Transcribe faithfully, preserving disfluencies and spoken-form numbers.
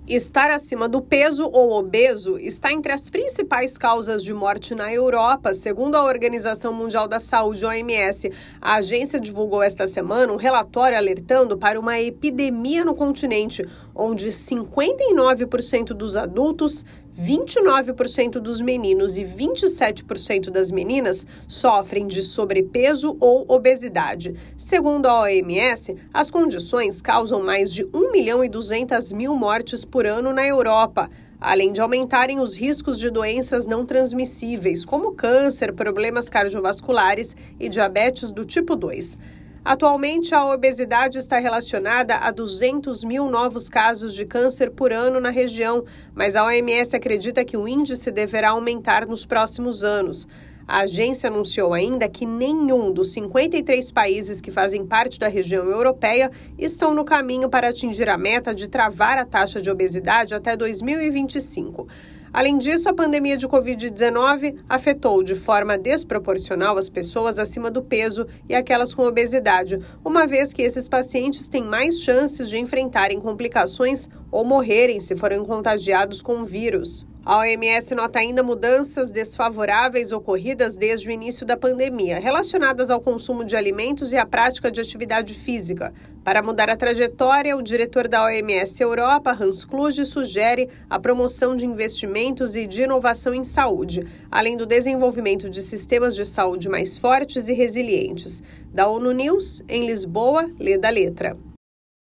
Estar acima do peso ou obeso está entre as principais causas de morte na Europa, segundo a Organização Mundial da Saúde, O M S. A agência divulgou esta semana um relatório alertando para uma epidemia no continente, onde cinquenta e nove por cento dos adultos, vinte e nove por cento dos meninos e vinte e sete por cento das meninas sofrem de sobrepeso ou obesidade. Segundo a O M S, as condições causam mais de um milhão e duzentas mil mortes por ano na Europa, além de aumentarem os riscos de doenças não transmissíveis, como câncer, problemas cardiovasculares e diabetes do tipo dois. Atualmente, a obesidade está relacionada a duzentos mil novos casos de câncer por ano na região, mas a O M S acredita que o índice deverá aumentar nos próximos anos. A agência anunciou ainda que nenhum dos cinquenta e três países que fazem parte da região europeia estão no caminho para atingir a meta de travar a taxa de obesidade até dois mil e vinte e cinco. Além disso, a pandemia de covid dezenove afetou de forma desproporcional as pessoas acima do peso e aquelas com obesidade, uma vez que esses pacientes têm mais chances de enfrentarem complicações ou morrerem se forem contagiados com o vírus. A O M S nota ainda mudanças desfavoráveis ocorridas desde o início da pandemia, relacionadas ao consumo de alimentos e à prática de atividade física. Para mudar a trajetória, o diretor da O M S Europa, Hans Kluge, sugere a promoção de investimentos e de inovação em saúde, além do desenvolvimento de sistemas de saúde mais fortes e resilientes. Da ONU News, em Lisboa, lê da letra.